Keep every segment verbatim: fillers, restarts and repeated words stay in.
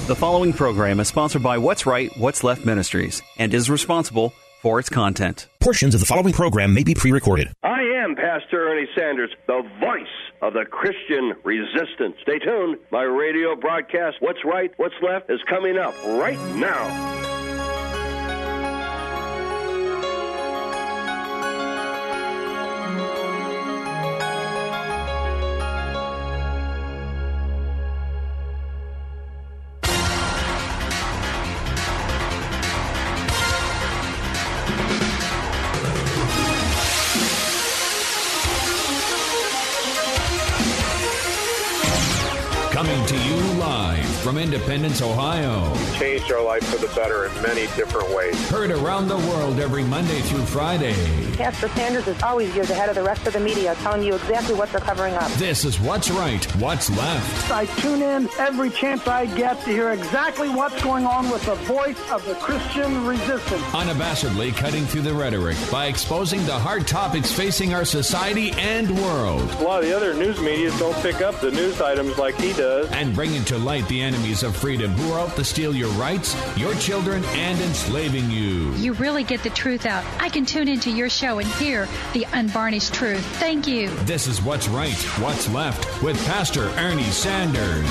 The following program is sponsored by What's Right, What's Left Ministries and is responsible for its content. Portions of the following program may be pre-recorded. I am Pastor Ernie Sanders, the voice of the Christian resistance. Stay tuned. My radio broadcast, What's Right, What's Left, is coming up right now. Coming to you live from Independence, Ohio. Changed our life for the better in many different ways. Heard around the world every Monday through Friday. Pastor Sanders is always years ahead of the rest of the media, telling you exactly what they're covering up. This is What's Right, What's Left. I tune in every chance I get to hear exactly what's going on with the voice of the Christian resistance. Unabashedly cutting through the rhetoric by exposing the hard topics facing our society and world. A lot of the other news media don't pick up the news items like he does. And bringing to light the enemies of freedom who are out to steal your rights, your children, and enslaving you. You really get the truth out. I can tune into your show and hear the unvarnished truth. Thank you. This is What's Right, What's Left with Pastor Ernie Sanders.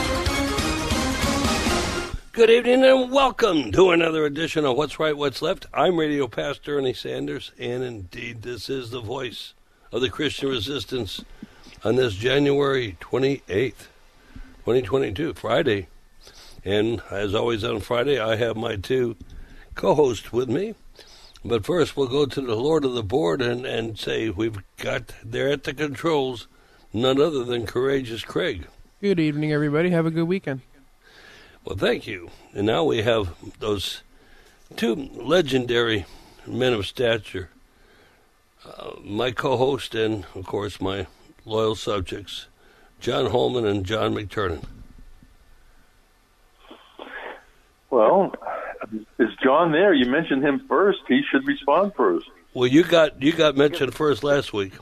Good evening and welcome to another edition of What's Right, What's Left. I'm Radio Pastor Ernie Sanders, and indeed this is the voice of the Christian resistance on this January twenty-eighth. twenty twenty-two, Friday. And as always on Friday, I have my two co-hosts with me. But first, we'll go to the Lord of the board and, and say we've got there at the controls none other than Courageous Craig. Good evening, everybody. Have a good weekend. Well, thank you. And now we have those two legendary men of stature, uh, my co-host and, of course, my loyal subjects, John Holman and John McTurnan. Well, is John there? You mentioned him first. He should respond first. Well, you got you got mentioned first last week.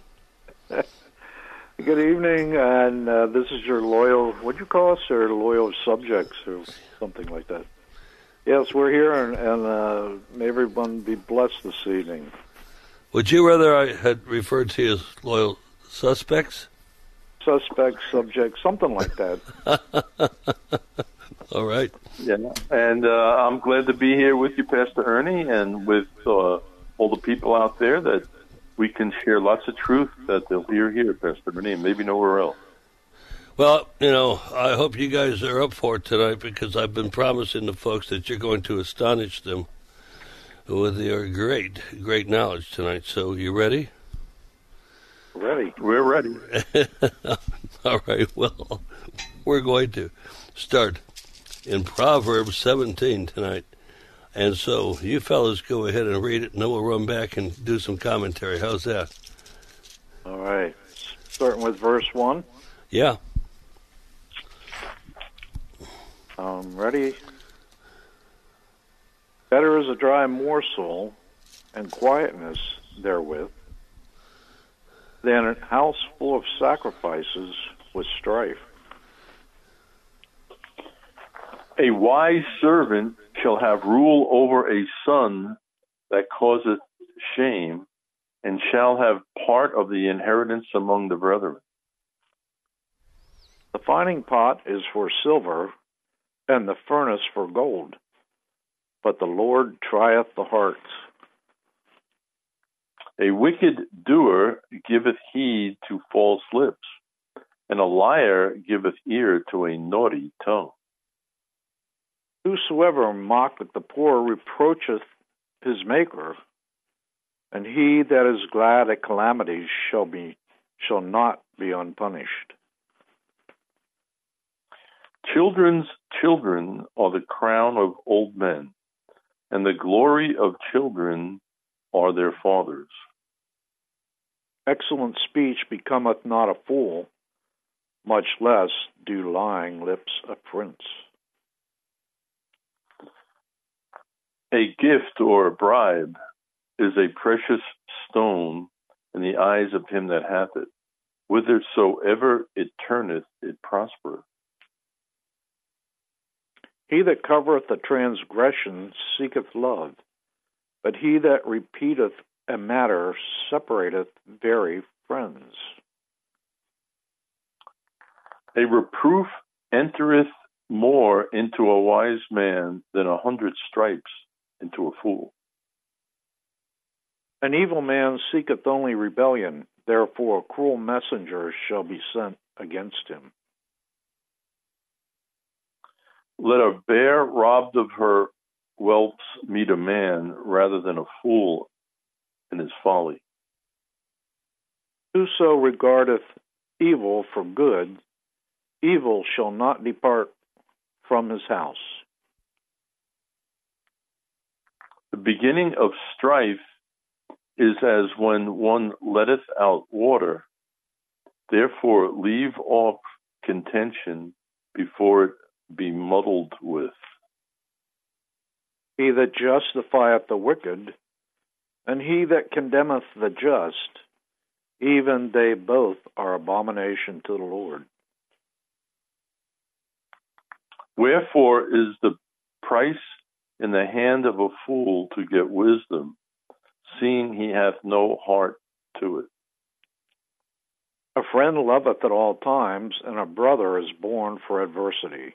Good evening, and uh, this is your loyal, what'd you call us, or loyal subjects, or something like that. Yes, we're here, and, and uh, may everyone be blessed this evening. Would you rather I had referred to you as loyal suspects? Suspects, subjects, something like that. All right. Yeah, and uh, I'm glad to be here with you, Pastor Ernie, and with uh, all the people out there that we can share lots of truth that they'll hear here, Pastor Ernie, and maybe nowhere else. Well, you know, I hope you guys are up for it tonight because I've been promising the folks that you're going to astonish them with your great, great knowledge tonight. So, you ready? Ready. We're ready. All right, well, we're going to start in Proverbs seventeen tonight. And so you fellas go ahead and read it, and then we'll run back and do some commentary. How's that? All right. Starting with verse one? Yeah. Um, ready? Better is a dry morsel and quietness therewith than a house full of sacrifices with strife. A wise servant shall have rule over a son that causeth shame, and shall have part of the inheritance among the brethren. The fining pot is for silver, and the furnace for gold, but the Lord trieth the hearts. A wicked doer giveth heed to false lips, and a liar giveth ear to a naughty tongue. Whosoever mocketh the poor reproacheth his Maker, and he that is glad at calamities shall be shall not be unpunished. Children's children are the crown of old men, and the glory of children are their fathers. Excellent speech becometh not a fool, much less do lying lips a prince. A gift or a bribe is a precious stone in the eyes of him that hath it. Whithersoever it turneth, it prospereth. He that covereth a transgression seeketh love, but he that repeateth a matter separateth very friends. A reproof entereth more into a wise man than a hundred stripes into a fool. An evil man seeketh only rebellion, therefore a cruel messenger shall be sent against him. Let a bear robbed of her whelps meet a man rather than a fool in his folly. Whoso regardeth evil for good, evil shall not depart from his house. The beginning of strife is as when one letteth out water. Therefore leave off contention before it be muddled with. He that justifieth the wicked, and he that condemneth the just, even they both are abomination to the Lord. Wherefore is the price in the hand of a fool to get wisdom, seeing he hath no heart to it. A friend loveth at all times, and a brother is born for adversity.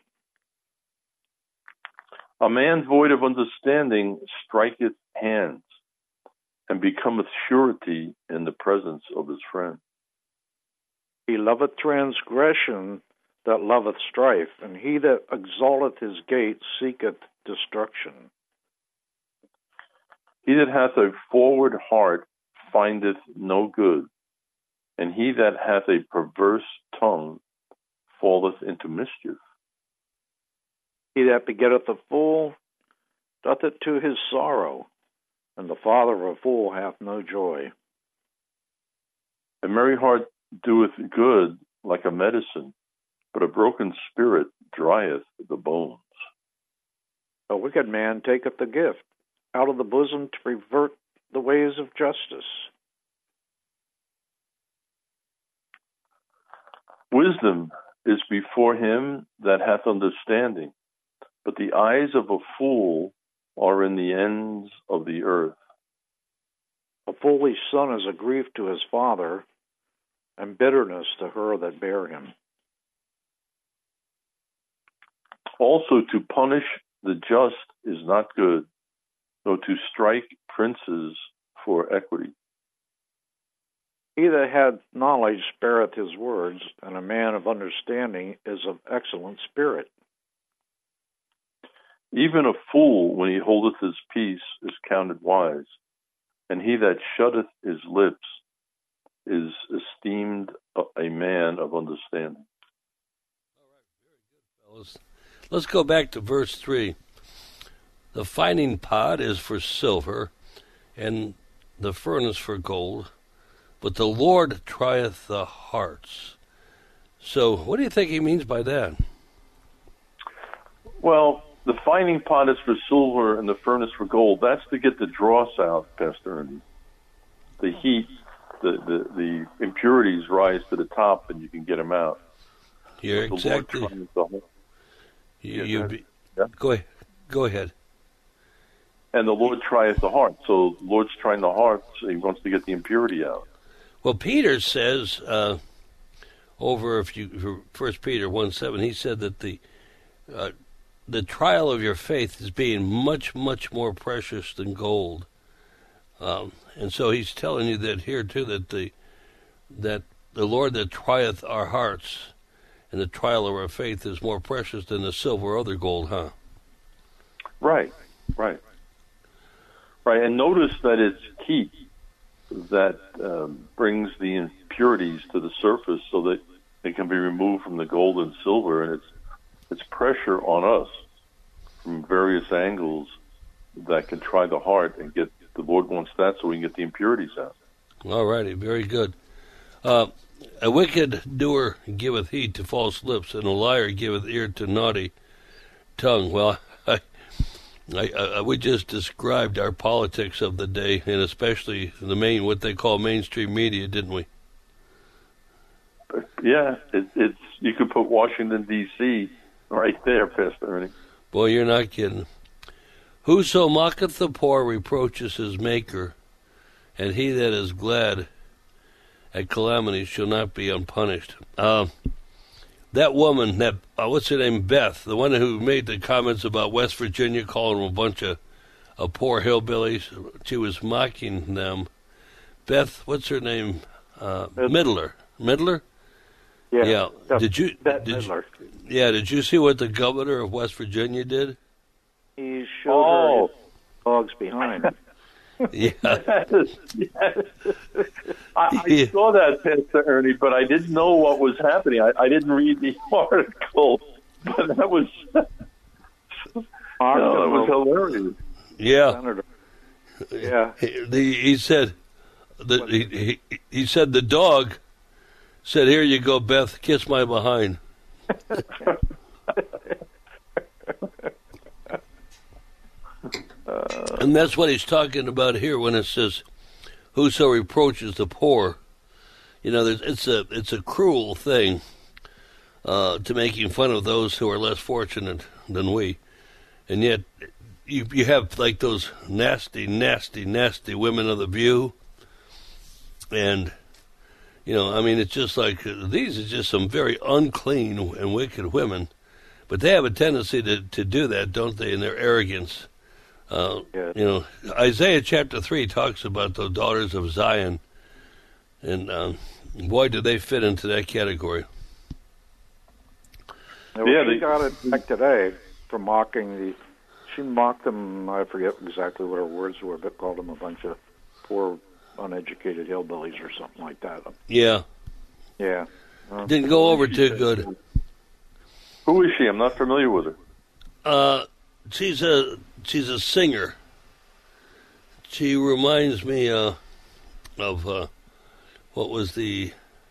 A man void of understanding striketh hands, and becometh surety in the presence of his friend. He loveth transgression that loveth strife, and he that exalteth his gate seeketh destruction. He that hath a forward heart findeth no good, and he that hath a perverse tongue falleth into mischief. He that begetteth a fool doth it to his sorrow, and the father of a fool hath no joy. A merry heart doeth good like a medicine, but a broken spirit drieth the bones. A wicked man taketh the gift out of the bosom to pervert the ways of justice. Wisdom is before him that hath understanding, but the eyes of a fool are in the ends of the earth. A foolish son is a grief to his father, and bitterness to her that bare him. Also to punish the just is not good, nor to strike princes for equity. He that hath knowledge spareth his words, and a man of understanding is of excellent spirit. Even a fool, when he holdeth his peace, is counted wise, and he that shutteth his lips is esteemed a man of understanding. All right, very good, fellas. Let's go back to verse three. The finding pot is for silver, and the furnace for gold, but the Lord trieth the hearts. So what do you think he means by that? Well, the finding pot is for silver and the furnace for gold. That's to get the dross out, Pastor Ernie. The heat, the, the, the impurities rise to the top and you can get them out. You're the exactly... The you, yeah, you go, be, yeah? go ahead. Go ahead. And the Lord trieth the heart. So the Lord's trying the heart, so he wants to get the impurity out. Well, Peter says, uh, over if you First Peter one seven, he said that the uh, the trial of your faith is being much, much more precious than gold. Um, and so he's telling you that here too, that the that the Lord that trieth our hearts and the trial of our faith is more precious than the silver or other gold, huh? Right, right. Right, and notice that it's heat that um, brings the impurities to the surface so that they can be removed from the gold and silver, and it's it's pressure on us from various angles that can try the heart and get, the Lord wants that so we can get the impurities out. All righty, very good. Uh, a wicked doer giveth heed to false lips, and a liar giveth ear to naughty tongue. Well, I, I, I, we just described our politics of the day, and especially the main, what they call mainstream media, didn't we? Yeah, it, it's you could put Washington, D C right there, Pastor Ernie. Boy, you're not kidding. Whoso mocketh the poor reproaches his maker, and he that is glad at calamity shall not be unpunished. Uh, that woman, that uh, what's her name, Beth, the one who made the comments about West Virginia calling them a bunch of, of poor hillbillies, she was mocking them. Beth, what's her name? Uh, Midler. Midler? Yeah. Yeah. yeah. Did you? Beth did Midler. You, yeah. Did you see what the governor of West Virginia did? He showed Oh. her his dogs behind. Yeah. Yes, yes. I, I saw that, Pastor Ernie, but I didn't know what was happening. I, I didn't read the article, but that was no, that was hilarious. Yeah. Senator. Yeah. He, the, he said that he, he he said the dog said, "Here you go, Beth, kiss my behind." Uh, and that's what he's talking about here when it says, "Whoso reproaches the poor." You know, it's a it's a cruel thing uh, to making fun of those who are less fortunate than we, and yet you you have like those nasty, nasty, nasty women of the View, and you know, I mean, it's just like uh, these are just some very unclean and wicked women, but they have a tendency to to do that, don't they? In their arrogance. Uh, yes. You know, Isaiah chapter three talks about the daughters of Zion, and um, boy, do they fit into that category. Now, Yeah, she they- got it back today for mocking the. She mocked them. I forget exactly what her words were, but called them a bunch of poor, uneducated hillbillies or something like that. Yeah, Yeah. Uh, didn't go over too good. Who is she? I'm not familiar with her. Uh, she's a she's a singer. She reminds me uh, of uh, what was the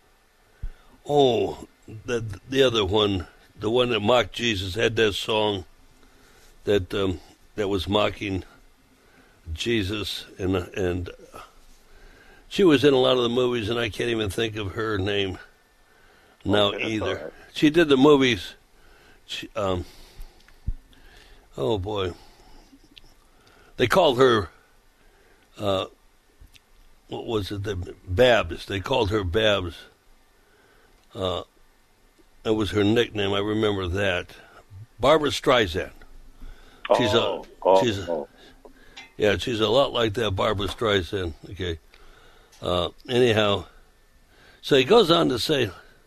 oh the the other one, the one that mocked Jesus, had that song that um, that was mocking Jesus, and and she was in a lot of the movies, and I can't even think of her name now Okay, that's either. all right. She did the movies. She, um, oh boy, they called her. Uh, what was it? The Babs. They called her Babs. Uh, that was her nickname. I remember that. Barbara Streisand. She's oh, a. oh, she's a. oh. Yeah, she's a lot like that Barbara Streisand. Okay. Uh, anyhow, so he goes on to say,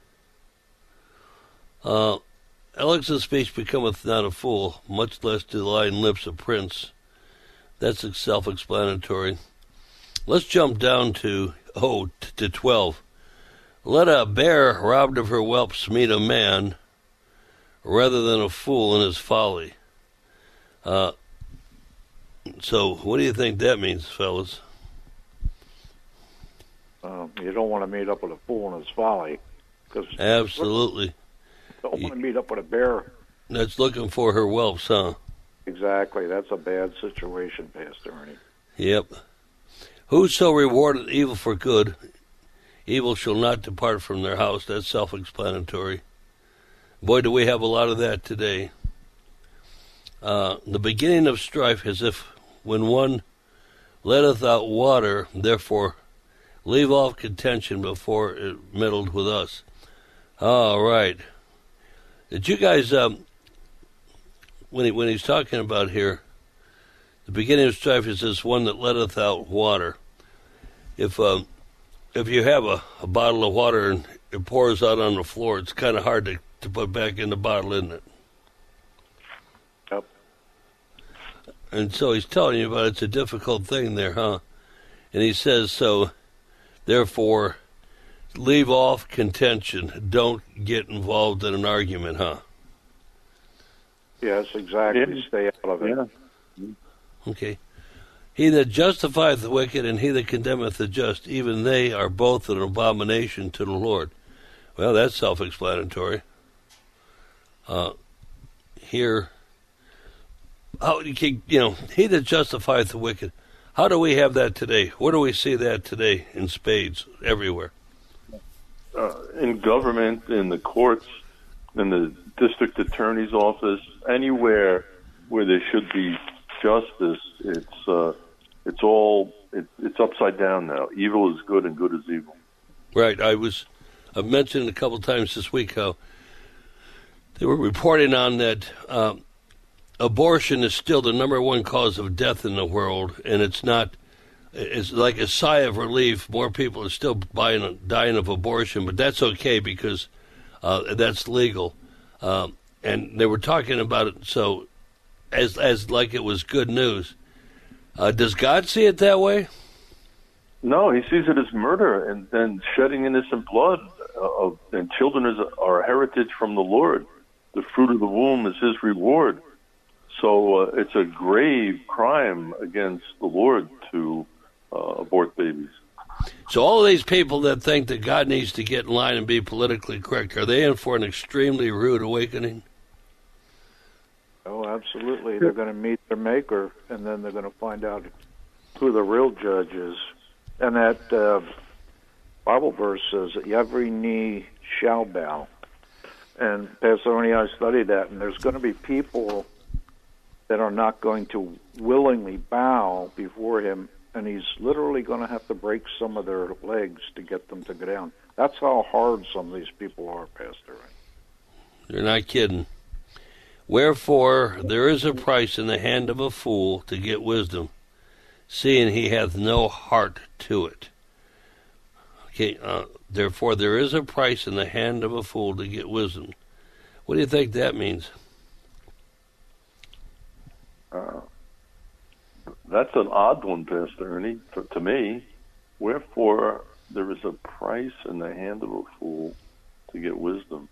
uh, Alex's speech becometh not a fool, much less do the lying lips of prince. That's self-explanatory. Let's jump down to, oh, t- to twelve. Let a bear robbed of her whelps meet a man, rather than a fool in his folly. Uh, so, what do you think that means, fellas? Um, you don't want to meet up with a fool in his folly. Cause Absolutely. You don't want to meet up with a bear. That's looking for her whelps, huh? Exactly. That's a bad situation, Pastor Ernie. Yep. Whoso rewardeth evil for good, evil shall not depart from their house. That's self-explanatory. Boy, do we have a lot of that today. Uh, the beginning of strife, as if when one letteth out water, therefore leave off contention before it meddled with us. All right. Did you guys, um, when he, when he's talking about here, the beginning of strife is this one that letteth out water. If um, if you have a, a bottle of water and it pours out on the floor, it's kind of hard to, to put back in the bottle, isn't it? Yep. And so he's telling you about it's a difficult thing there, huh? And he says, so, therefore, leave off contention. Don't get involved in an argument, huh? Yes, exactly. Yeah. Stay out of it. Yeah. Okay. He that justifieth the wicked and he that condemneth the just, even they are both an abomination to the Lord. Well, that's self-explanatory. Uh, here, how you can, you know, he that justifieth the wicked. How do we have that today? Where do we see that today in spades everywhere? Uh, in government, in the courts, in the district attorney's office, anywhere where there should be justice, it's uh, it's all it, it's upside down now. Evil is good and good is evil. Right. I was I've mentioned a couple times this week how they were reporting on that um, abortion is still the number one cause of death in the world, and it's not. It's like a sigh of relief. More people are still buying, dying of abortion, but that's okay because uh, that's legal. Um, and they were talking about it so as as like it was good news. Uh, does God see it that way? No, he sees it as murder and then shedding innocent blood. Uh, of, and children is, are a heritage from the Lord. The fruit of the womb is his reward. So uh, it's a grave crime against the Lord to uh, abort babies. So all of these people that think that God needs to get in line and be politically correct, are they in for an extremely rude awakening? Oh, absolutely. They're going to meet their maker, and then they're going to find out who the real judge is. And that uh, Bible verse says that every knee shall bow. And Pastor Ernie, I studied that, and there's going to be people that are not going to willingly bow before him, and he's literally going to have to break some of their legs to get them to go down. That's how hard some of these people are, Pastor Ernie. You're not kidding. Wherefore there is a price in the hand of a fool to get wisdom, seeing he hath no heart to it. Okay, uh, therefore there is a price in the hand of a fool to get wisdom. What do you think that means? Uh, that's an odd one, Pastor Ernie, to, to me. Wherefore there is a price in the hand of a fool to get wisdom,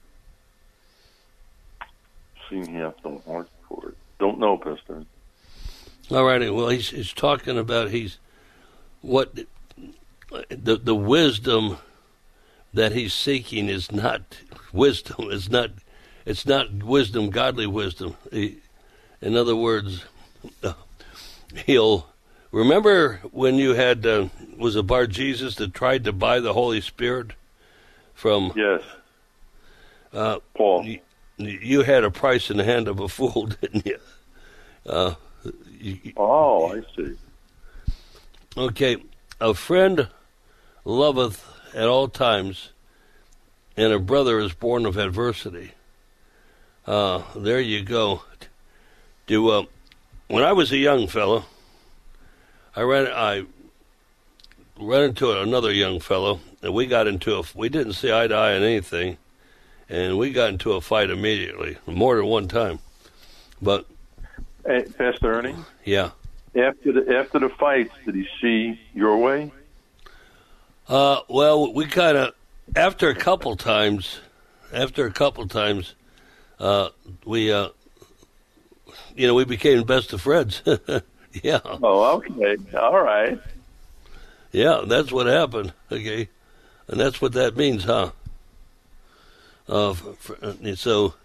seeing he hath no heart for it. Don't know, Pastor Ernie. All righty. Well, he's, he's talking about he's what the the wisdom that he's seeking is not wisdom. It's not it's not wisdom, godly wisdom. He, in other words, uh, he'll remember when you had uh, was it Bar Jesus that tried to buy the Holy Spirit from yes uh, Paul. You, you had a price in the hand of a fool, didn't you? Uh, you oh, I see. Okay, a friend loveth at all times, and a brother is born of adversity. Uh, there you go. Do uh, when I was a young fellow, I ran I ran into another young fellow, and we got into a we didn't see eye to eye on anything, and we got into a fight immediately, more than one time. But hey, Pastor Ernie, yeah. After the after the fights, did he see your way? Uh, well, we kind of after a couple times, after a couple times, uh, we uh, you know, we became best of friends. Yeah. Oh, okay. All right. Yeah, that's what happened. Okay, and that's what that means, huh? Uh, for, for, so.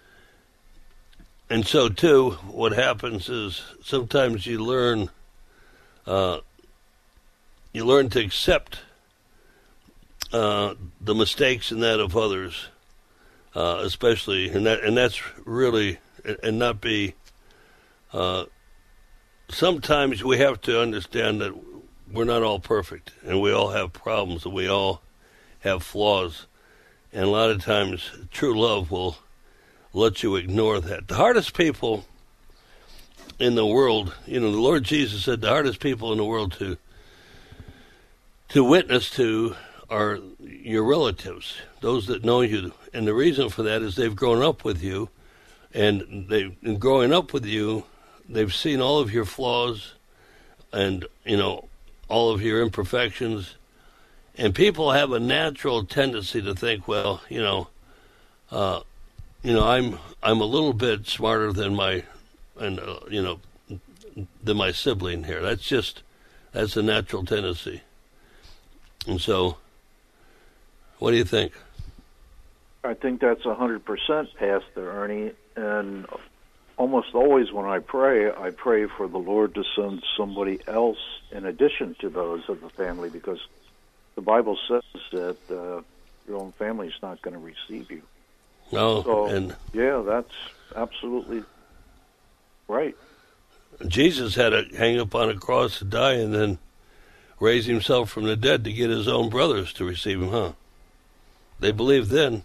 And so, too, what happens is sometimes you learn, uh, you learn to accept uh, the mistakes and that of others, uh, especially, and that and that's really, and not be. Uh, sometimes we have to understand that we're not all perfect, and we all have problems, and we all have flaws, and a lot of times, true love will let you ignore that. The hardest people in the world, you know, the Lord Jesus said the hardest people in the world to to witness to are your relatives, those that know you. And the reason for that is they've grown up with you, and they in growing up with you, they've seen all of your flaws and, you know, all of your imperfections. And people have a natural tendency to think, well, you know, uh, You know, I'm I'm a little bit smarter than my, and uh, you know, than my sibling here. That's just that's a natural tendency. And so, what do you think? I think that's a hundred percent, Pastor Ernie. And almost always when I pray, I pray for the Lord to send somebody else in addition to those of the family, because the Bible says that uh, your own family is not going to receive you. No, so, and yeah, that's absolutely Right. Jesus had to hang up on a cross to die and then raise himself from the dead to get his own brothers to receive him, huh? They believed then.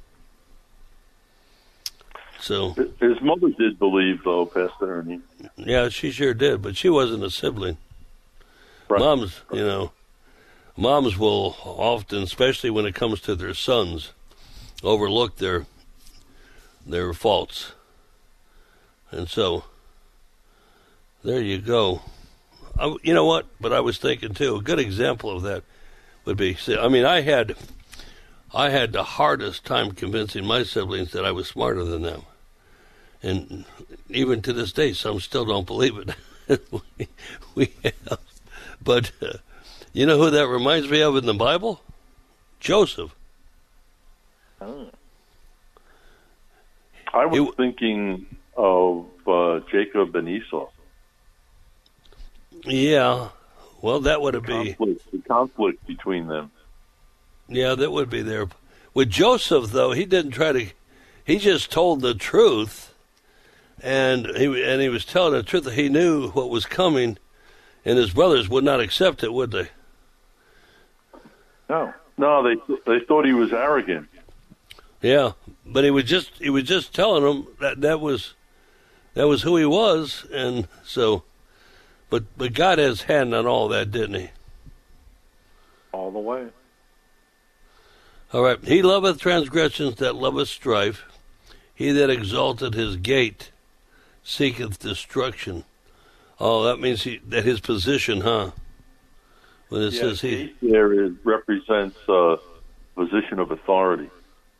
So his mother did believe, though, Pastor Ernie. Yeah, she sure did, but she wasn't a sibling. Right. Moms, you know, moms will often, especially when it comes to their sons, overlook their their faults. And so, there you go. I, you know what? But I was thinking too. A good example of that would be. I mean, I had, I had the hardest time convincing my siblings that I was smarter than them, and even to this day, some still don't believe it. we, we have, but uh, you know who that reminds me of in the Bible? Joseph. Oh. I was it, thinking of uh, Jacob and Esau. Yeah, well, that would be conflict, the conflict between them. Yeah, that would be there. With Joseph, though, he didn't try to. He just told the truth, and he and he was telling the truth. That he knew what was coming, and his brothers would not accept it, would they? No, no, they they thought he was arrogant. Yeah, but he was just he was just telling them that that was that was who he was, and so. But but God has hand on all that, didn't he? All the way. All right. He loveth transgressions that loveth strife. He that exalteth his gate seeketh destruction. Oh, that means he, that his position, huh? When it yeah, says he... There it represents a position of authority.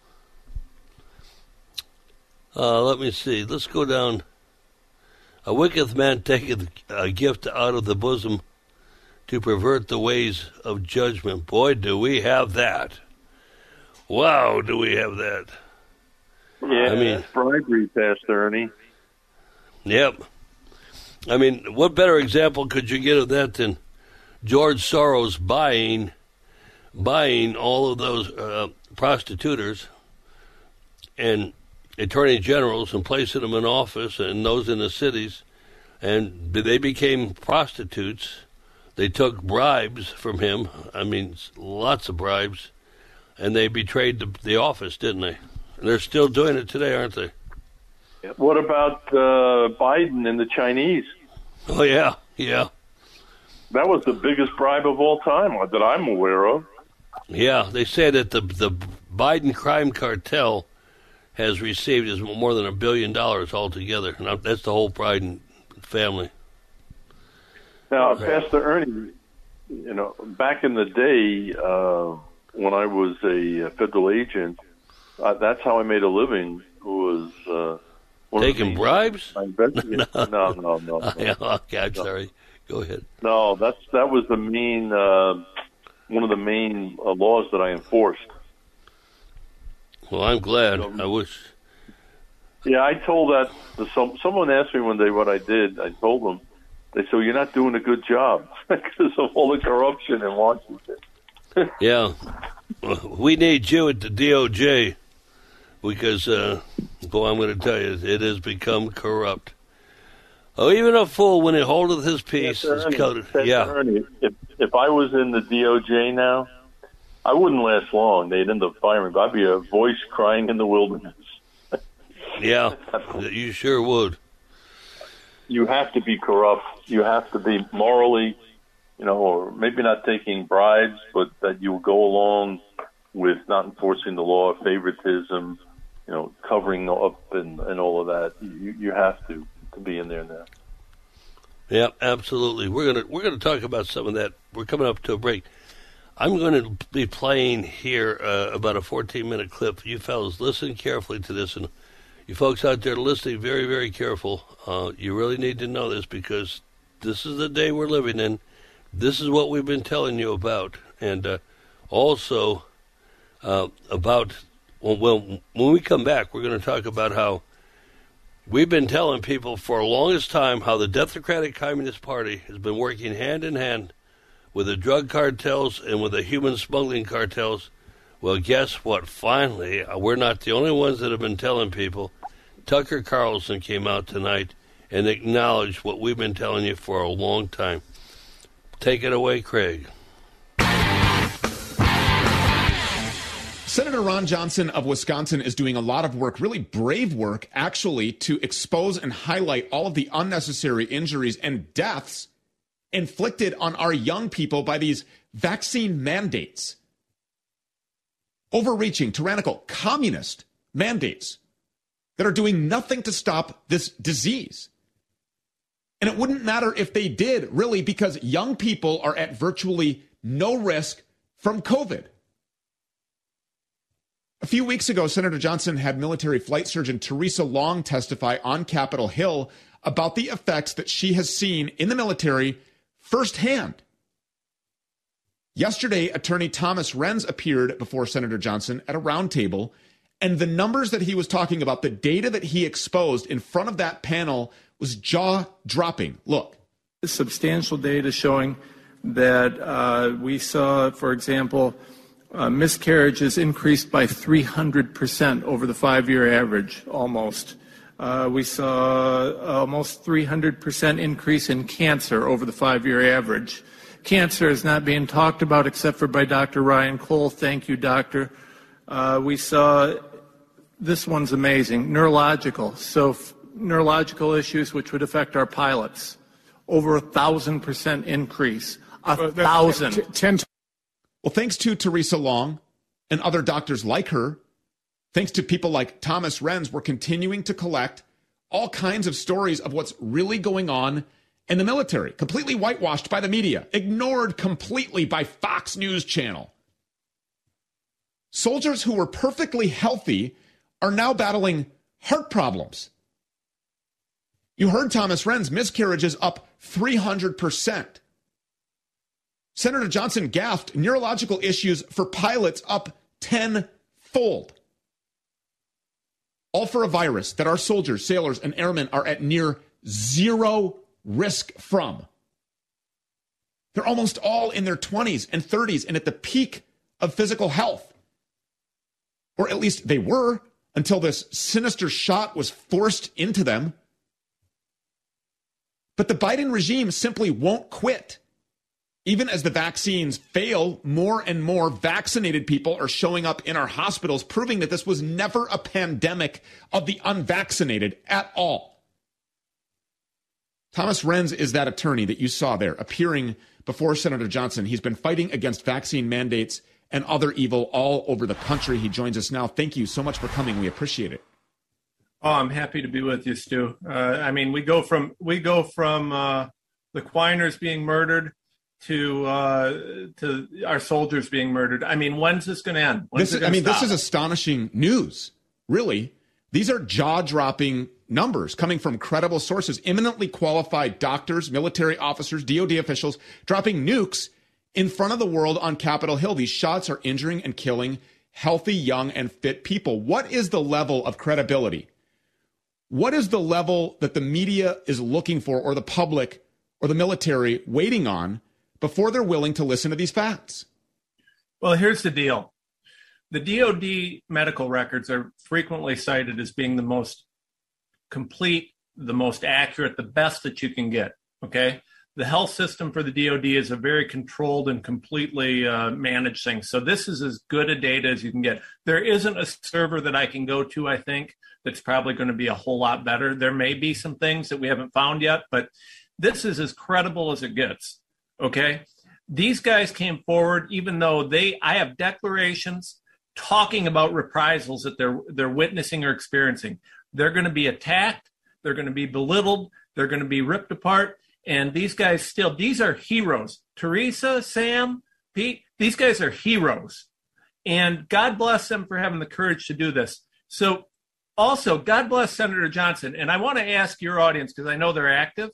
Uh, let me see. Let's go down... A wicked man taketh a gift out of the bosom to pervert the ways of judgment. Boy, do we have that. Wow, do we have that. Yeah, I mean, that's bribery, Pastor Ernie. Yep. I mean, what better example could you get of that than George Soros buying buying all of those uh, prostituters and attorney generals and placing them in office and those in the cities, and they became prostitutes. They took bribes from him. I mean, lots of bribes, and they betrayed the, the office, didn't they? And they're still doing it today, aren't they? What about uh, Biden and the Chinese? Oh, yeah, yeah. That was the biggest bribe of all time that I'm aware of. Yeah, they say that the the Biden crime cartel has received is more than a billion dollars altogether. Now, that's the whole Biden family. Now, okay. Pastor Ernie, you know, back in the day uh, when I was a federal agent, uh, that's how I made a living. Was uh, taking bribes? no, no, no. no. Okay, I'm no. sorry. Go ahead. No, that's that was the main uh, one of the main uh, laws that I enforced. Well, I'm glad. I wish. Yeah, I told that to some. Someone asked me one day what I did. I told them. They said, "You're not doing a good job because of all the corruption in Washington." Yeah, we need you at the D O J because, uh, boy, I'm going to tell you, it has become corrupt. Oh, even a fool when he holdeth his peace yes, is coated. Yeah. Ernie, if if I was in the D O J now, I wouldn't last long. They'd end up firing me. I'd be a voice crying in the wilderness. Yeah, you sure would. You have to be corrupt. You have to be morally, you know, or maybe not taking bribes, but that you go along with not enforcing the law, favoritism, you know, covering up and, and all of that. You you have to, to be in there now. Yeah, absolutely. We're gonna we're gonna talk about some of that. We're coming up to a break. I'm going to be playing here uh, about a fourteen-minute clip. You fellas, listen carefully to this, and you folks out there listening, very, very careful. Uh, you really need to know this because this is the day we're living in. This is what we've been telling you about, and uh, also uh, about well, well, when we come back, we're going to talk about how we've been telling people for the longest time how the Democratic Communist Party has been working hand in hand with the drug cartels and with the human smuggling cartels. Well, guess what? Finally, we're not the only ones that have been telling people. Tucker Carlson came out tonight and acknowledge what we've been telling you for a long time. Take it away, Craig. Senator Ron Johnson of Wisconsin is doing a lot of work, really brave work, actually, to expose and highlight all of the unnecessary injuries and deaths inflicted on our young people by these vaccine mandates. Overreaching, tyrannical, communist mandates that are doing nothing to stop this disease. And it wouldn't matter if they did, really, because young people are at virtually no risk from COVID. A few weeks ago, Senator Johnson had military flight surgeon Teresa Long testify on Capitol Hill about the effects that she has seen in the military firsthand. Yesterday, attorney Thomas Renz appeared before Senator Johnson at a roundtable, and the numbers that he was talking about, the data that he exposed in front of that panel, was jaw-dropping. Look. Substantial data showing that uh, we saw, for example, Uh, miscarriages increased by three hundred percent over the five-year average, almost. Uh, we saw almost three hundred percent increase in cancer over the five-year average. Cancer is not being talked about except for by Doctor Ryan Cole. Thank you, doctor. Uh, we saw, this one's amazing, neurological. So f- neurological issues which would affect our pilots. Over a thousand percent increase. A uh, thousand. T- ten Well, thanks to Teresa Long and other doctors like her, thanks to people like Thomas Renz, we're continuing to collect all kinds of stories of what's really going on in the military, completely whitewashed by the media, ignored completely by Fox News Channel. Soldiers who were perfectly healthy are now battling heart problems. You heard Thomas Renz, miscarriages up three hundred percent. Senator Johnson gaffed neurological issues for pilots up tenfold. All for a virus that our soldiers, sailors, and airmen are at near zero risk from. They're almost all in their twenties and thirties and at the peak of physical health. Or at least they were until this sinister shot was forced into them. But the Biden regime simply won't quit. Even as the vaccines fail, more and more vaccinated people are showing up in our hospitals, proving that this was never a pandemic of the unvaccinated at all. Thomas Renz is that attorney that you saw there appearing before Senator Johnson. He's been fighting against vaccine mandates and other evil all over the country. He joins us now. Thank you so much for coming. We appreciate it. Oh, I'm happy to be with you, Stu. Uh, I mean, we go from we go from uh, the Quiners being murdered to uh, to our soldiers being murdered. I mean, when's this going to end? When's this is, I mean, stop? This is astonishing news, really. These are jaw-dropping numbers coming from credible sources, eminently qualified doctors, military officers, D O D officials, dropping nukes in front of the world on Capitol Hill. These shots are injuring and killing healthy, young, and fit people. What is the level of credibility? What is the level that the media is looking for, or the public, or the military waiting on, before they're willing to listen to these facts? Well, here's the deal. The D O D medical records are frequently cited as being the most complete, the most accurate, the best that you can get, okay? The health system for the D O D is a very controlled and completely uh, managed thing. So this is as good a data as you can get. There isn't a server that I can go to, I think, that's probably going to be a whole lot better. There may be some things that we haven't found yet, but this is as credible as it gets. Okay, these guys came forward, even though they, I have declarations talking about reprisals that they're they're witnessing or experiencing. They're going to be attacked. They're going to be belittled. They're going to be ripped apart. And these guys still, these are heroes. Teresa, Sam, Pete, these guys are heroes. And God bless them for having the courage to do this. So also, God bless Senator Johnson. And I want to ask your audience, because I know they're active,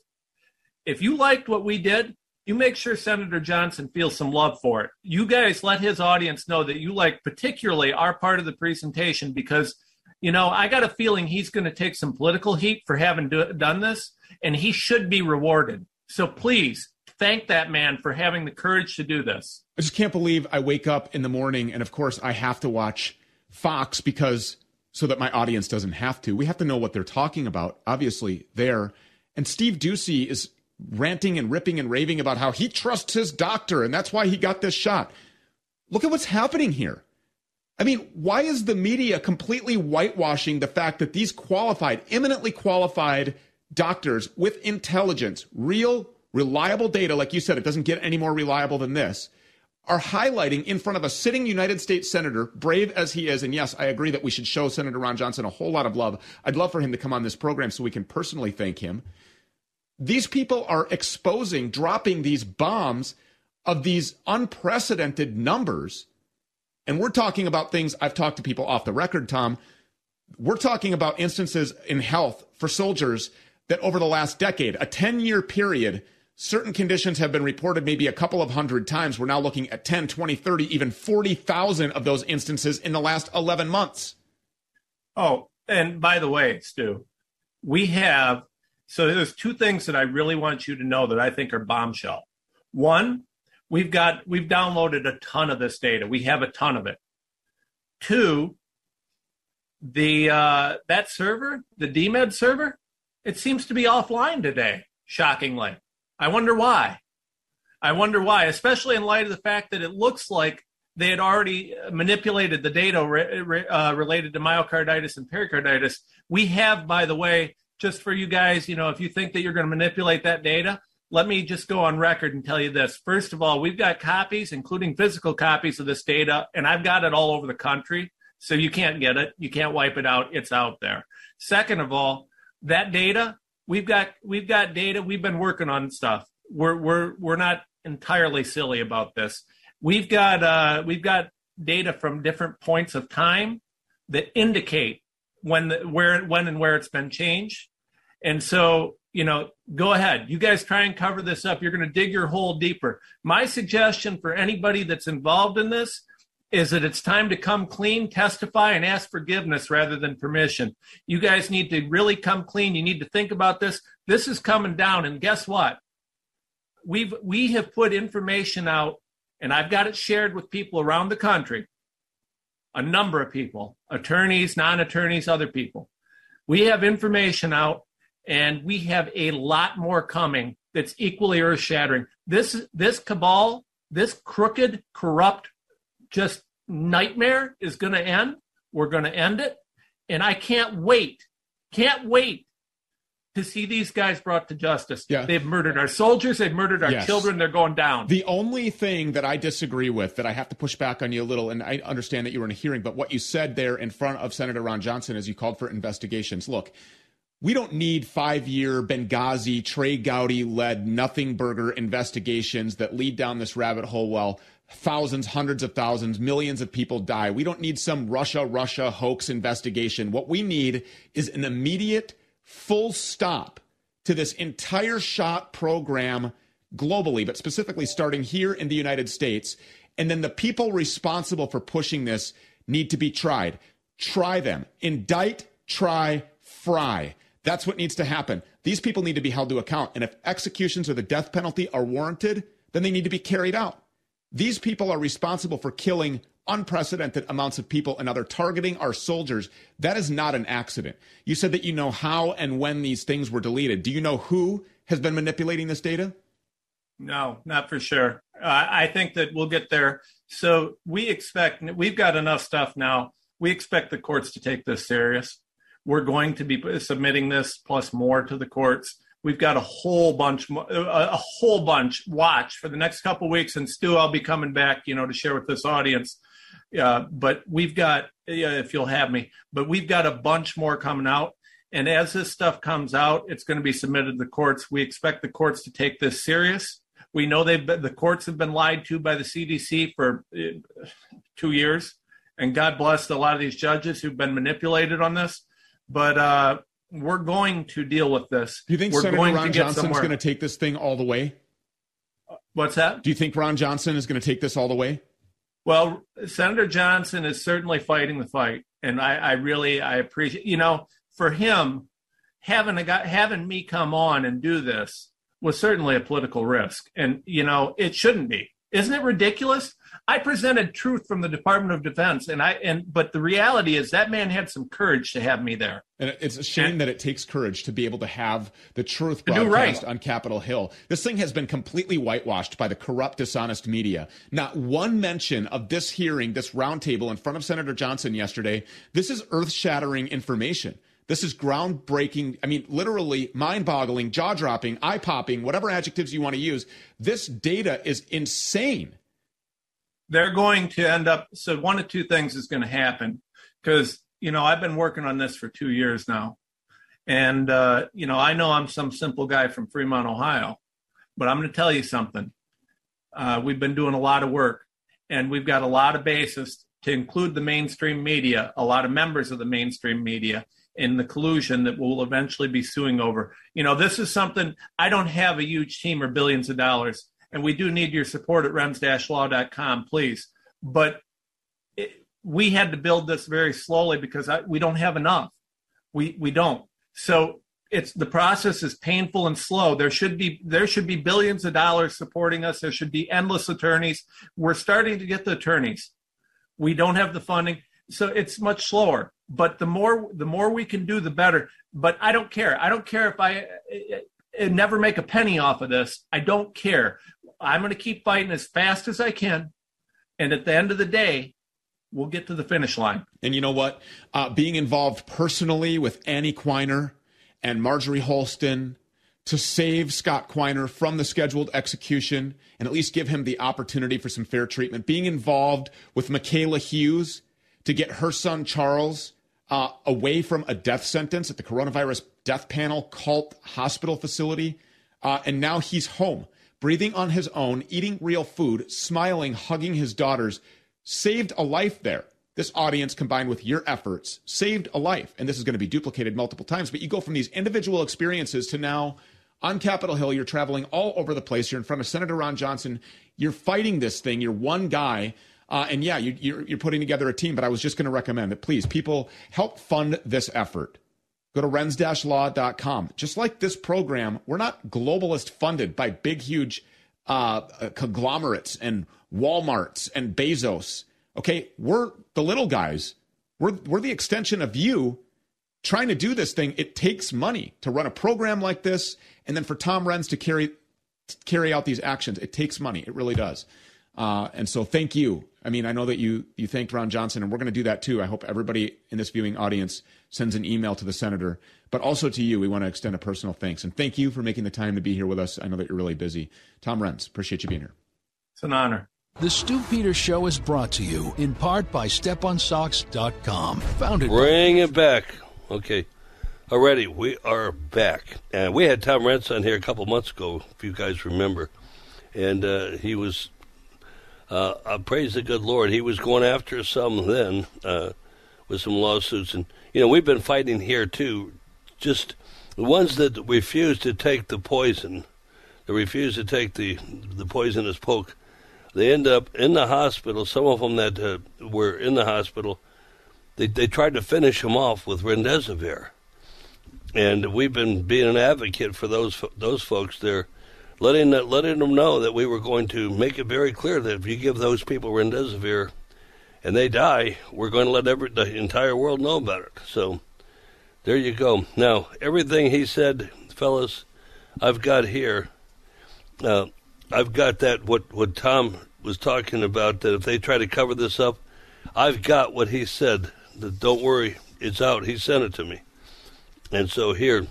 if you liked what we did, you make sure Senator Johnson feels some love for it. You guys let his audience know that you like particularly our part of the presentation, because, you know, I got a feeling he's going to take some political heat for having do, done this, and he should be rewarded. So please thank that man for having the courage to do this. I just can't believe I wake up in the morning and, of course, I have to watch Fox because so that my audience doesn't have to. We have to know what they're talking about, obviously, there. And Steve Doocy is ranting and ripping and raving about how he trusts his doctor and that's why he got this shot. Look at what's happening here. I mean, why is the media completely whitewashing the fact that these qualified, eminently qualified doctors with intelligence, real, reliable data, like you said, it doesn't get any more reliable than this, are highlighting in front of a sitting United States senator, brave as he is, and yes, I agree that we should show Senator Ron Johnson a whole lot of love. I'd love for him to come on this program so we can personally thank him. These people are exposing, dropping these bombs of these unprecedented numbers. And we're talking about things, I've talked to people off the record, Tom. We're talking about instances in health for soldiers that over the last decade, a ten-year period, certain conditions have been reported maybe a couple of hundred times. We're now looking at ten, twenty, thirty, even forty thousand of those instances in the last eleven months. Oh, and by the way, Stu, we have, so there's two things that I really want you to know that I think are bombshell. One, we've got, we've downloaded a ton of this data. We have a ton of it. Two, the, uh, that server, the D Med server, it seems to be offline today, shockingly. I wonder why. I wonder why, especially in light of the fact that it looks like they had already manipulated the data re- re- uh, related to myocarditis and pericarditis. We have, by the way, just for you guys, you know, if you think that you're going to manipulate that data, let me just go on record and tell you this. First of all, we've got copies, including physical copies of this data, and I've got it all over the country, so you can't get it. You can't wipe it out. It's out there. Second of all, that data, we've got we've got data. We've been working on stuff. We're we're we're not entirely silly about this. We've got uh, we've got data from different points of time that indicate when the, where when and where it's been changed. And so, you know, go ahead. You guys try and cover this up. You're going to dig your hole deeper. My suggestion for anybody that's involved in this is that it's time to come clean, testify, and ask forgiveness rather than permission. You guys need to really come clean. You need to think about this. This is coming down, and guess what? We've we have put information out, and I've got it shared with people around the country, a number of people, attorneys, non-attorneys, other people. We have information out, and we have a lot more coming that's equally earth-shattering. This this cabal, this crooked, corrupt, just nightmare is going to end. We're going to end it. And I can't wait, can't wait to see these guys brought to justice. Yeah. They've murdered our soldiers. They've murdered our yes. children. They're going down. The only thing that I disagree with, that I have to push back on you a little, and I understand that you were in a hearing, but what you said there in front of Senator Ron Johnson as you called for investigations. Look, we don't need five-year Benghazi, Trey Gowdy-led nothing burger investigations that lead down this rabbit hole while thousands, hundreds of thousands, millions of people die. We don't need some Russia, Russia hoax investigation. What we need is an immediate full stop to this entire shot program globally, but specifically starting here in the United States. And then the people responsible for pushing this need to be tried. Try them. Indict, try, fry. That's what needs to happen. These people need to be held to account. And if executions or the death penalty are warranted, then they need to be carried out. These people are responsible for killing unprecedented amounts of people and other targeting our soldiers. That is not an accident. You said that you know how and when these things were deleted. Do you know who has been manipulating this data? No, not for sure. Uh, I think that we'll get there. So we expect, we've got enough stuff now. We expect the courts to take this serious. We're going to be submitting this plus more to the courts. We've got a whole bunch, a whole bunch. Watch for the next couple of weeks, and Stu, I'll be coming back, you know, to share with this audience. Uh, but we've got, uh, if you'll have me, but we've got a bunch more coming out. And as this stuff comes out, it's going to be submitted to the courts. We expect the courts to take this serious. We know they've been, the courts have been lied to by the C D C for uh, two years, and God bless a lot of these judges who've been manipulated on this. But uh, we're going to deal with this. Do you think we're Senator going Ron to Johnson's going to take this thing all the way? What's that? Do you think Ron Johnson is going to take this all the way? Well, Senator Johnson is certainly fighting the fight, and I, I really I appreciate. You know, for him, having a guy, having me come on and do this was certainly a political risk, and you know it shouldn't be. Isn't it ridiculous? I presented truth from the Department of Defense, and I and but the reality is that man had some courage to have me there. And it's a shame and, that it takes courage to be able to have the truth to broadcast right. on Capitol Hill. This thing has been completely whitewashed by the corrupt, dishonest media. Not one mention of this hearing, this roundtable in front of Senator Johnson yesterday. This is earth-shattering information. This is groundbreaking, I mean, literally mind-boggling, jaw-dropping, eye-popping, whatever adjectives you want to use. This data is insane. They're going to end up, so one of two things is going to happen, because, you know, I've been working on this for two years now. And, uh, you know, I know I'm some simple guy from Fremont, Ohio, but I'm going to tell you something. Uh, we've been doing a lot of work, and we've got a lot of basis to include the mainstream media, a lot of members of the mainstream media, in the collusion that we'll eventually be suing over. You know, this is something, I don't have a huge team or billions of dollars, and we do need your support at rems dash law dot com, please. But it, we had to build this very slowly because I, we don't have enough. We we don't. So it's the process is painful and slow. There should be there should be billions of dollars supporting us. There should be endless attorneys. We're starting to get the attorneys. We don't have the funding, so it's much slower. But the more the more we can do, the better. But I don't care. I don't care if I, I, I never make a penny off of this. I don't care. I'm going to keep fighting as fast as I can. And at the end of the day, we'll get to the finish line. And you know what? Uh, being involved personally with Annie Quiner and Marjorie Holston to save Scott Quiner from the scheduled execution and at least give him the opportunity for some fair treatment. Being involved with Michaela Hughes to get her son Charles uh, away from a death sentence at the coronavirus death panel cult hospital facility. Uh, and now he's home, breathing on his own, eating real food, smiling, hugging his daughters. Saved a life there. This audience, combined with your efforts, saved a life. And this is going to be duplicated multiple times. But you go from these individual experiences to now on Capitol Hill, you're traveling all over the place. You're in front of Senator Ron Johnson. You're fighting this thing. You're one guy. Uh, and yeah, you, you're, you're putting together a team. But I was just going to recommend that, please, people, help fund this effort. Go to rems dash law dot com. Just like this program, we're not globalist funded by big, huge uh, conglomerates and Walmarts and Bezos. Okay, we're the little guys. We're we're the extension of you trying to do this thing. It takes money to run a program like this, and then for Tom Renz to carry carry out these actions. It takes money. It really does. Uh, and so thank you. I mean, I know that you you thanked Ron Johnson, and we're going to do that too. I hope everybody in this viewing audience sends an email to the senator, but also to you. We want to extend a personal thanks. And thank you for making the time to be here with us. I know that you're really busy. Tom Renz, appreciate you being here. It's an honor. The Stu Peters Show is brought to you in part by step on socks dot com. Founded Bring it back. Okay. Already, we are back. And we had Tom Renz on here a couple months ago, if you guys remember. And uh, he was, uh, uh, praise the good Lord, he was going after some then uh, with some lawsuits. And, you know, we've been fighting here, too. Just the ones that refuse to take the poison, that refuse to take the, the poisonous poke, they end up in the hospital. Some of them that uh, were in the hospital, they they tried to finish them off with remdesivir. And we've been being an advocate for those those folks there, letting letting them know that we were going to make it very clear that if you give those people remdesivir and they die, we're going to let every, the entire world know about it. So there you go. Now, everything he said, fellas, I've got here. Uh, I've got that, what, what Tom was talking about, that if they try to cover this up, I've got what he said. That don't worry, it's out. He sent it to me. And so here,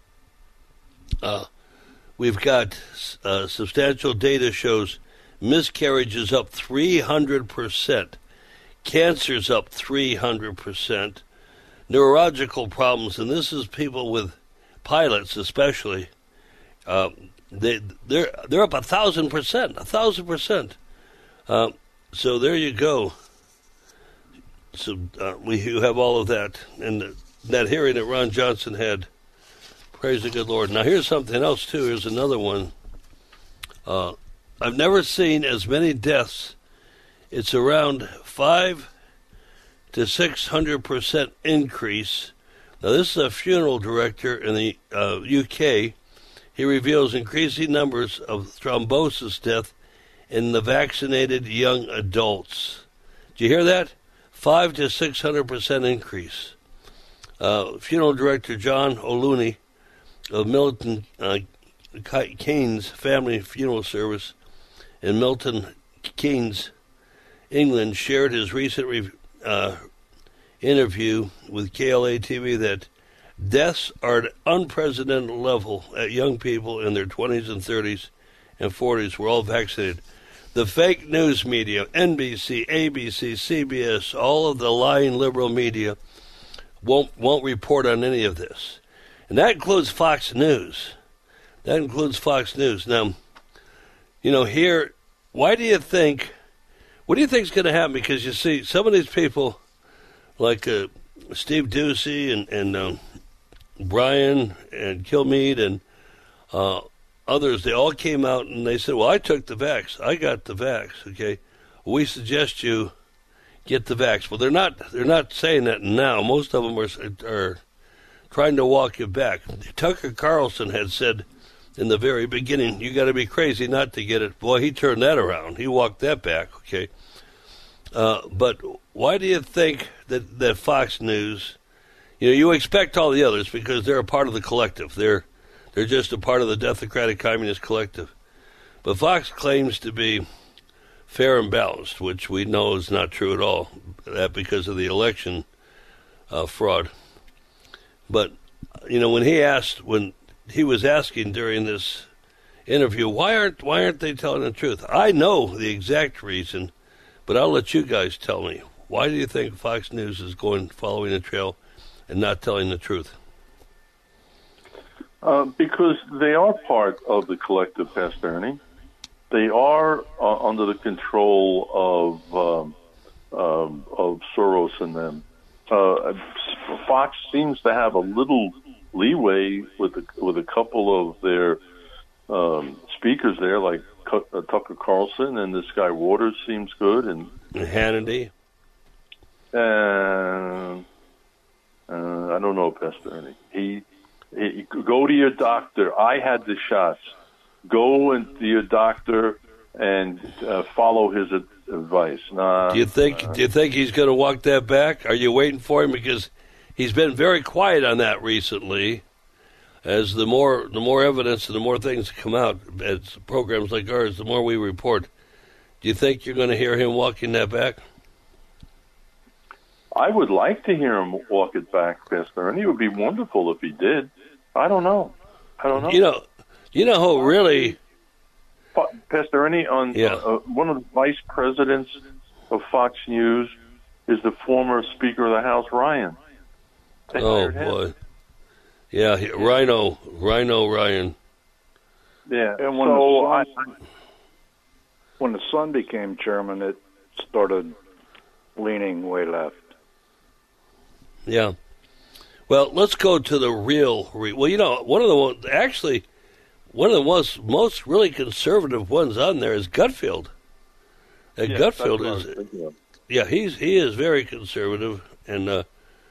uh, we've got uh, substantial data shows miscarriages up three hundred percent, cancer's up three hundred percent, neurological problems, and this is people with pilots especially, uh, They they're they're up a thousand percent, a thousand percent. Uh, so there you go. So uh, we you have all of that, and that hearing that Ron Johnson had. Praise the good Lord. Now here's something else too. Here's another one. Uh, I've never seen as many deaths. It's around five to six hundred percent increase. Now this is a funeral director in the uh, U K. He reveals increasing numbers of thrombosis death in the vaccinated young adults. Did you hear that? Five to six hundred percent increase. Uh, funeral director John O'Looney of Milton uh, Keynes Family Funeral Service in Milton Keynes, England, shared his recent re- uh, interview with K L A T V that deaths are at an unprecedented level at young people in their twenties and thirties and forties were all vaccinated. The fake news media, N B C, A B C, C B S, all of the lying liberal media won't won't report on any of this. And that includes Fox News. That includes Fox News. Now, you know, here, why do you think, what do you think is going to happen? Because you see, some of these people, like uh, Steve Ducey and, and uh, Brian and Kilmeade and uh, others, they all came out and they said, well, I took the vax. I got the vax, okay? We suggest you get the vax. Well, they're not They're not saying that now. Most of them are, are trying to walk you back. Tucker Carlson had said in the very beginning, you got to be crazy not to get it. Boy, he turned that around. He walked that back, okay? Uh, but why do you think that, that Fox News, you know, you expect all the others because they're a part of the collective. They're they're just a part of the Democratic Communist collective. But Fox claims to be fair and balanced, which we know is not true at all. That because of the election uh, fraud. But, you know, when he asked, when he was asking during this interview, why aren't why aren't they telling the truth? I know the exact reason, but I'll let you guys tell me. Why do you think Fox News is going following the trail and not telling the truth? Uh, because they are part of the collective, Pastor Ernie. They are uh, under the control of um, um, of Soros and them. Uh, Fox seems to have a little leeway with a, with a couple of their um, speakers there, like uh, Tucker Carlson, and this guy Waters seems good, and Hannity. And uh, I don't know, Pastor Ernie. He, he go to your doctor. I had the shots. Go and to your doctor and uh, follow his ad- advice. Nah, do you think? Uh, do you think he's going to walk that back? Are you waiting for him? Because he's been very quiet on that recently. As the more the more evidence and the more things come out, as programs like ours, the more we report. Do you think you're going to hear him walking that back? I would like to hear him walk it back, Pastor, and it would be wonderful if he did. I don't know. I don't know. You know, you know who really, Pastor Ernie, on yeah. uh, one of the vice presidents of Fox News is the former Speaker of the House, Ryan. They oh boy, yeah, he, Rhino, Rhino Ryan. Yeah, and when so the son, I, when the son became chairman, it started leaning way left. Yeah. Well, let's go to the real. Re- well, you know, one of the ones, actually, one of the most most really conservative ones on there is Gutfeld. And yeah, Gutfeld is, yeah, he's he is very conservative, and uh,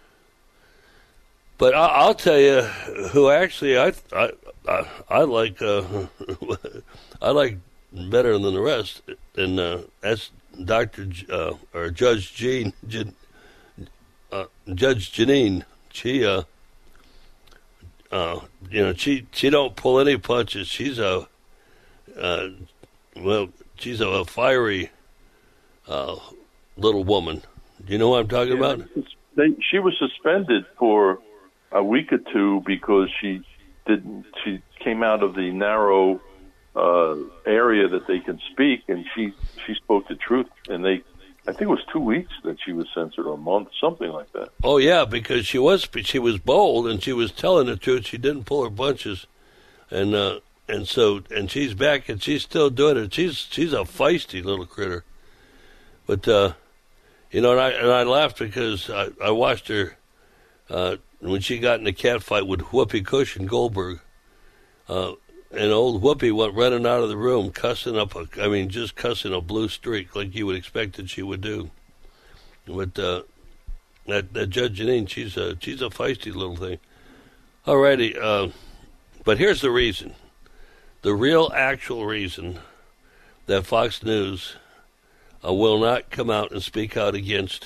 but I, I'll tell you who actually I I I, I like uh, I like better than the rest, and uh, that's Doctor J- uh, or Judge Jean. Jean Uh, Judge Janine, she, uh, uh, you know, she she don't pull any punches. She's a, uh, well, she's a, a fiery uh, little woman. Do you know what I'm talking yeah, about? They, she was suspended for a week or two because she didn't. She came out of the narrow uh, area that they can speak, and she she spoke the truth, and they. I think it was two weeks that she was censored, or a month, something like that. Oh yeah, because she was she was bold and she was telling the truth. She didn't pull her punches, and uh, and so and she's back and she's still doing it. She's she's a feisty little critter, but uh, you know, and I and I laughed because I, I watched her uh, when she got in a cat fight with Whoopi Cush and Goldberg. Uh, And old Whoopi went running out of the room, cussing up a, I mean, just cussing a blue streak like you would expect that she would do. But uh, that, that Judge Janine, she's a, she's a feisty little thing. All righty, uh, but here's the reason. The real actual reason that Fox News uh, will not come out and speak out against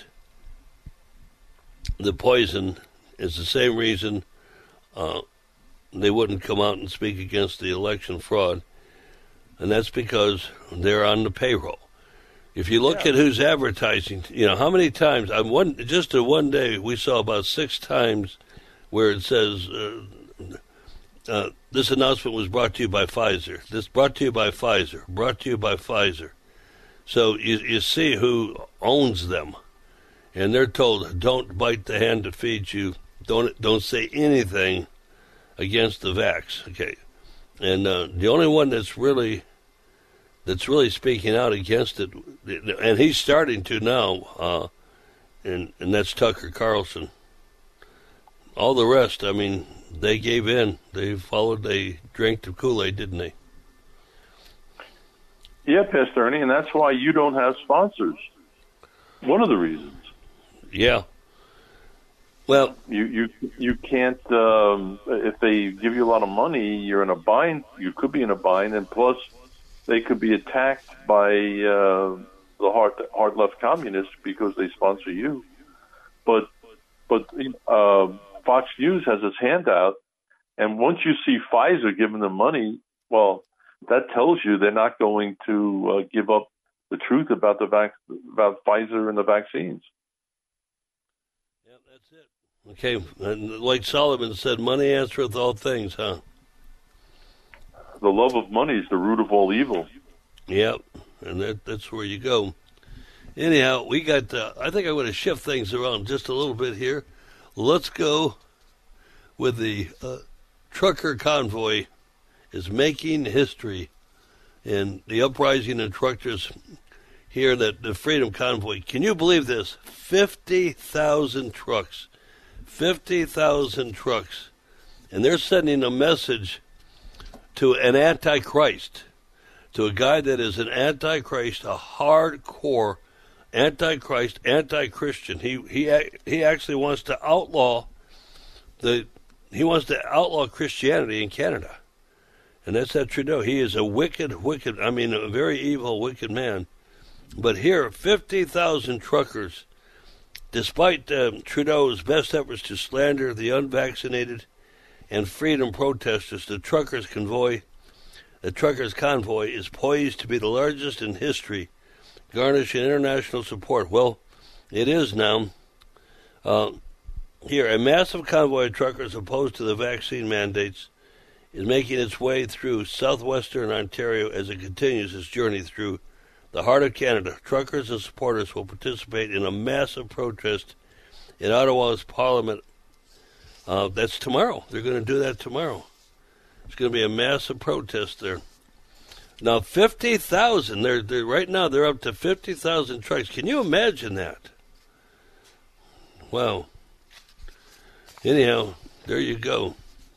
the poison is the same reason uh, they wouldn't come out and speak against the election fraud, and that's because they're on the payroll. If you look yeah. at who's advertising, you know, how many times, on one, just in one day, we saw about six times where it says, uh, uh, this announcement was brought to you by Pfizer. This brought to you by Pfizer. Brought to you by Pfizer. So you, you see who owns them. And they're told, don't bite the hand that feeds you. Don't don't say anything against the vax. Okay. And uh, the only one that's really that's really speaking out against it, and he's starting to now, uh, and and that's Tucker Carlson. All the rest, I mean, they gave in. They followed, they drank the Kool-Aid, didn't they? Yeah, Pastor Ernie, and that's why you don't have sponsors. One of the reasons. Yeah. Well, you you you can't. Um, if they give you a lot of money, you're in a bind. You could be in a bind, and plus, they could be attacked by uh, the hard hard left communists because they sponsor you. But but uh, Fox News has its hand out, and once you see Pfizer giving them money, well, that tells you they're not going to uh, give up the truth about the vac- about Pfizer and the vaccines. Yeah, that's it. Okay, and like Solomon said, money answereth all things, huh? The love of money is the root of all evil. Yep, and that, that's where you go. Anyhow, we got, uh, I think I'm going to shift things around just a little bit here. Let's go with the uh, trucker convoy is making history. And the uprising of truckers here, that the Freedom Convoy, can you believe this? fifty thousand trucks. fifty thousand trucks. And they're sending a message to an antichrist, to a guy that is an antichrist, a hardcore antichrist, anti-Christian. He he he actually wants to outlaw the he wants to outlaw Christianity in Canada. And that's that Trudeau. He is a wicked, wicked, I mean, a very evil, wicked man. But here, fifty thousand truckers, despite um, Trudeau's best efforts to slander the unvaccinated and freedom protesters, the truckers convoy, the truckers convoy is poised to be the largest in history, garnishing international support. Well, it is now. Uh, here, a massive convoy of truckers opposed to the vaccine mandates is making its way through southwestern Ontario as it continues its journey through the heart of Canada. Truckers and supporters will participate in a massive protest in Ottawa's Parliament. Uh, that's tomorrow. They're going to do that tomorrow. It's going to be a massive protest there. Now, fifty thousand. They're, they're right now. They're up to fifty thousand trucks. Can you imagine that? Wow. Anyhow, there you go.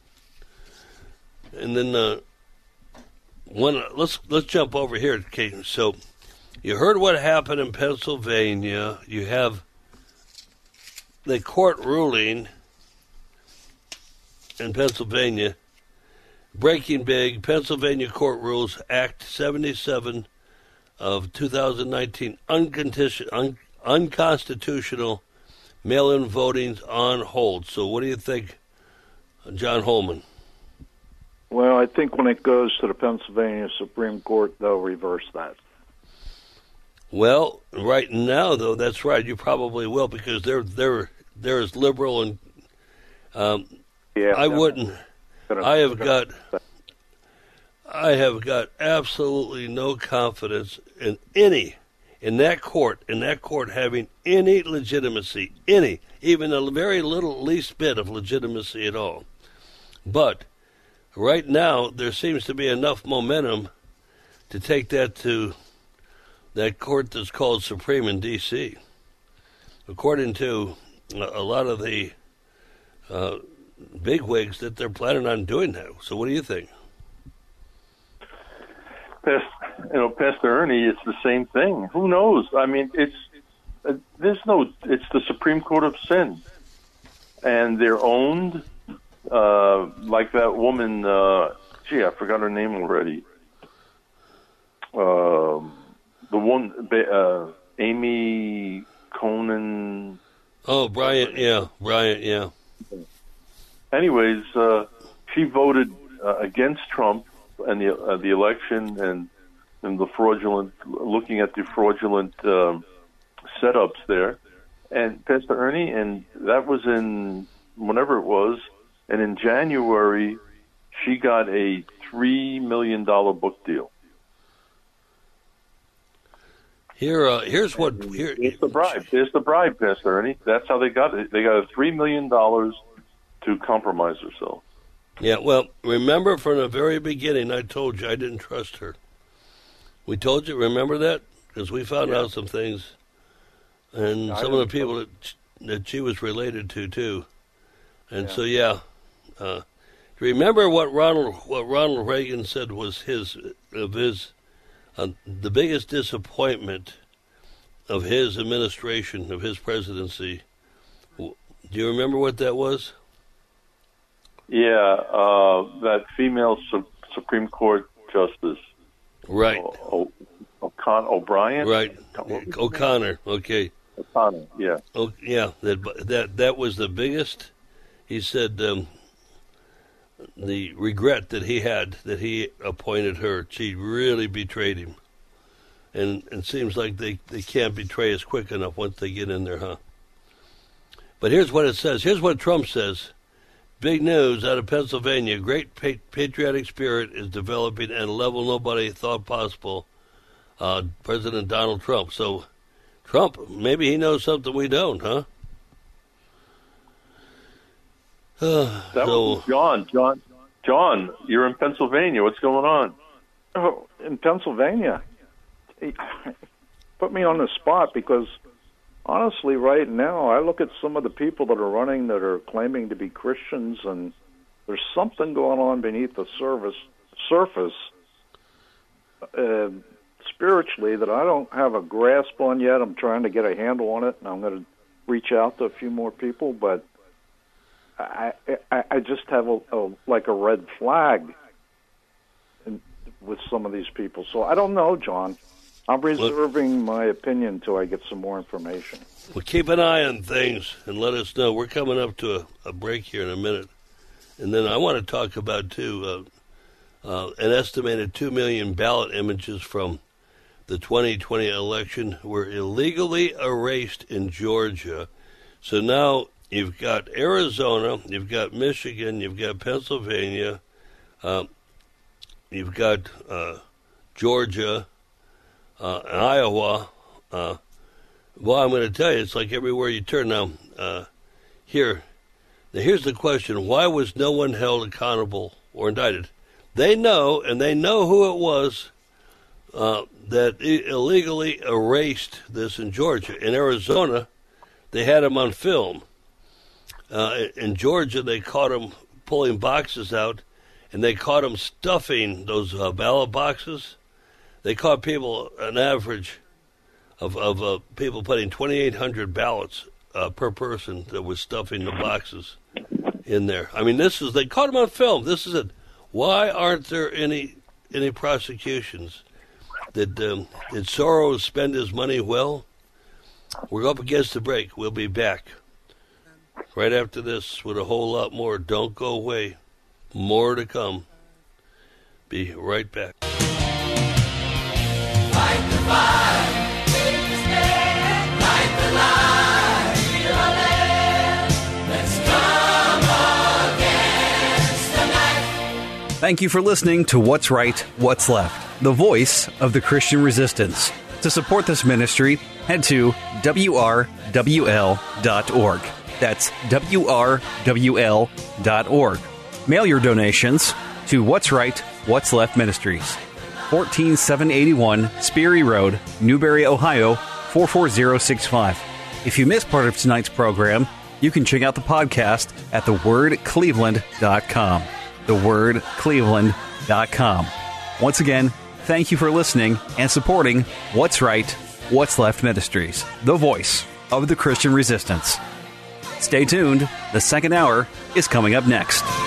And then uh, one. Let's let's jump over here, Kate. So, you heard what happened in Pennsylvania. You have the court ruling in Pennsylvania, breaking big. Pennsylvania Court Rules Act seventy-seven of two thousand nineteen, uncondition, un, unconstitutional mail-in voting on hold. So, what do you think, John Holman? Well, I think when it goes to the Pennsylvania Supreme Court, they'll reverse that. Well, right now, though, that's right. You probably will, because they're they're they're as liberal and um, yeah. I wouldn't. I have got. I have got absolutely no confidence in any in that court in that court having any legitimacy, any even a very little least bit of legitimacy at all. But right now, there seems to be enough momentum to take that to that court that's called Supreme in D C According to a lot of the uh, bigwigs, that they're planning on doing that. So, what do you think? Pastor, you know, Pastor Ernie, it's the same thing. Who knows? I mean, it's uh, there's no. It's the Supreme Court of Sin, and they're owned. Uh, like that woman, uh, gee, I forgot her name already. Uh, the one, uh, Amy Conan. Oh, Bryant, yeah, Bryant, yeah. Anyways, uh, she voted uh, against Trump and the uh, the election and and the fraudulent, looking at the fraudulent um, setups there. And Pastor Ernie, and that was in whenever it was, and in January, she got a three million dollar book deal. Here, uh, here's what. Here, here's the bribe. Here's the bribe, Pastor Ernie. That's how they got it. They got a three million dollars to compromise herself. Yeah, well, remember from the very beginning, I told you I didn't trust her. We told you, remember that? Because we found yeah. out some things, and no, some of the people that, that she was related to, too. And yeah. so, yeah. Uh, remember what Ronald what Ronald Reagan said was his, of his, uh, the biggest disappointment of his administration, of his presidency. Do you remember what that was? Yeah, uh, that female su- Supreme Court justice. Right. O- o- O'Con- O'Brien? Right. O'Connor, okay. O'Connor, yeah. Oh, yeah, that, that, that was the biggest, he said, um, the regret that he had that he appointed her. She really betrayed him. And it seems like they, they can't betray us quick enough once they get in there, huh? But here's what it says. Here's what Trump says. Big news out of Pennsylvania. Great pa- patriotic spirit is developing at a level nobody thought possible. Uh, President Donald Trump. So, Trump, maybe he knows something we don't, huh? Uh, that so, was John. John, John, you're in Pennsylvania. What's going on? Oh, in Pennsylvania? Put me on the spot because, honestly, right now, I look at some of the people that are running that are claiming to be Christians, and there's something going on beneath the surface, surface uh, spiritually that I don't have a grasp on yet. I'm trying to get a handle on it, and I'm going to reach out to a few more people, but I, I, I just have a, a like a red flag in, with some of these people. So I don't know, John. I'm reserving my opinion until I get some more information. Well, keep an eye on things and let us know. We're coming up to a, a break here in a minute. And then I want to talk about, too, uh, uh, an estimated two million ballot images from the twenty twenty election were illegally erased in Georgia. So now you've got Arizona, you've got Michigan, you've got Pennsylvania, uh, you've got uh, Georgia, Uh, Iowa, uh, well, I'm going to tell you, it's like everywhere you turn now. Uh, here, now here's the question: why was no one held accountable or indicted? They know, and they know who it was uh, that illegally erased this in Georgia. In Arizona, they had him on film. Uh, in Georgia, they caught him pulling boxes out, and they caught him stuffing those uh, ballot boxes. They caught people, an average of, of uh, people putting twenty-eight hundred ballots uh, per person that was stuffing the boxes in there. I mean, this is, they caught them on film. This is it. Why aren't there any any prosecutions? Did, um, did Soros spend his money well? We're up against the break. We'll be back right after this with a whole lot more. Don't go away. More to come. Be right back. Fight the fight, take the stand, fight the lie, feel our land. Let's come against the night. Thank you for listening to What's Right, What's Left, the voice of the Christian resistance. To support this ministry, head to W R W L dot org. That's W R W L dot org. Mail your donations to What's Right, What's Left Ministries. fourteen seven eighty-one Sperry Road, Newberry, Ohio, four four zero six five. If you missed part of tonight's program, you can check out the podcast at the word cleveland dot com. the word cleveland dot com. Once again, thank you for listening and supporting What's Right, What's Left Ministries, the voice of the Christian resistance. Stay tuned. The second hour is coming up next.